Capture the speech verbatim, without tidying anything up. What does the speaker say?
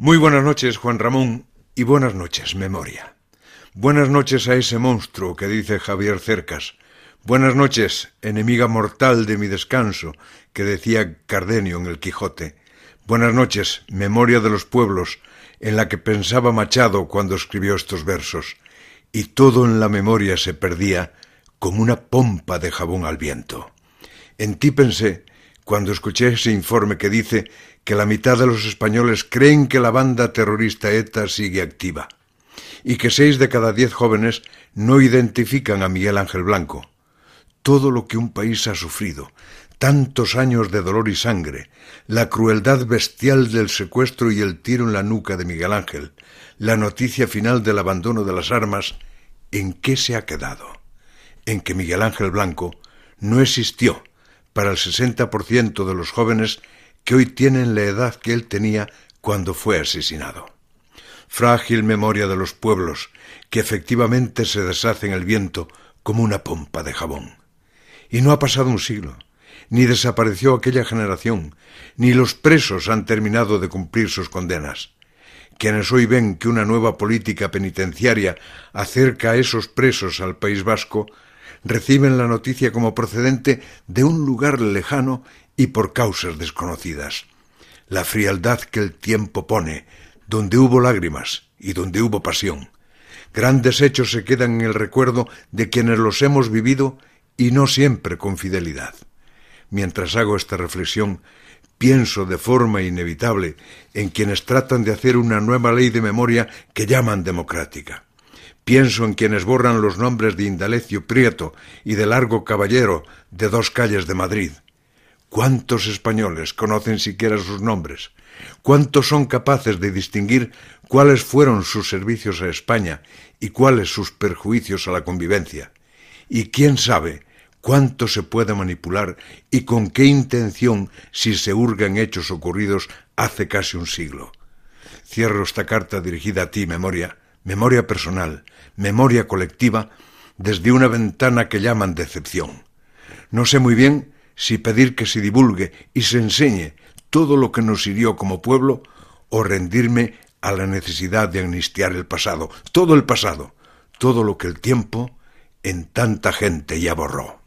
Muy buenas noches, Juan Ramón, y buenas noches, memoria. Buenas noches a ese monstruo que dice Javier Cercas. Buenas noches, enemiga mortal de mi descanso, que decía Cardenio en el Quijote. Buenas noches, memoria de los pueblos, en la que pensaba Machado cuando escribió estos versos. Y todo en la memoria se perdía como una pompa de jabón al viento. En ti pensé cuando escuché ese informe que dice que la mitad de los españoles creen que la banda terrorista ETA sigue activa y que seis de cada diez jóvenes no identifican a Miguel Ángel Blanco. Todo lo que un país ha sufrido, tantos años de dolor y sangre, la crueldad bestial del secuestro y el tiro en la nuca de Miguel Ángel, la noticia final del abandono de las armas, ¿en qué se ha quedado? En que Miguel Ángel Blanco no existió para el sesenta por ciento de los jóvenes que hoy tienen la edad que él tenía cuando fue asesinado. Frágil memoria de los pueblos, que efectivamente se deshace en el viento como una pompa de jabón. Y no ha pasado un siglo, ni desapareció aquella generación, ni los presos han terminado de cumplir sus condenas. Quienes hoy ven que una nueva política penitenciaria acerca a esos presos al País Vasco, reciben la noticia como procedente de un lugar lejano y por causas desconocidas. La frialdad que el tiempo pone, donde hubo lágrimas y donde hubo pasión. Grandes hechos se quedan en el recuerdo de quienes los hemos vivido y no siempre con fidelidad. Mientras hago esta reflexión, pienso de forma inevitable en quienes tratan de hacer una nueva ley de memoria que llaman democrática. Pienso en quienes borran los nombres de Indalecio Prieto y de Largo Caballero de dos calles de Madrid. ¿Cuántos españoles conocen siquiera sus nombres? ¿Cuántos son capaces de distinguir cuáles fueron sus servicios a España y cuáles sus perjuicios a la convivencia? ¿Y quién sabe cuánto se puede manipular y con qué intención si se hurga en hechos ocurridos hace casi un siglo? Cierro esta carta dirigida a ti, memoria, memoria personal, memoria colectiva, desde una ventana que llaman decepción. No sé muy bien si pedir que se divulgue y se enseñe todo lo que nos hirió como pueblo o rendirme a la necesidad de amnistiar el pasado, todo el pasado, todo lo que el tiempo en tanta gente ya borró.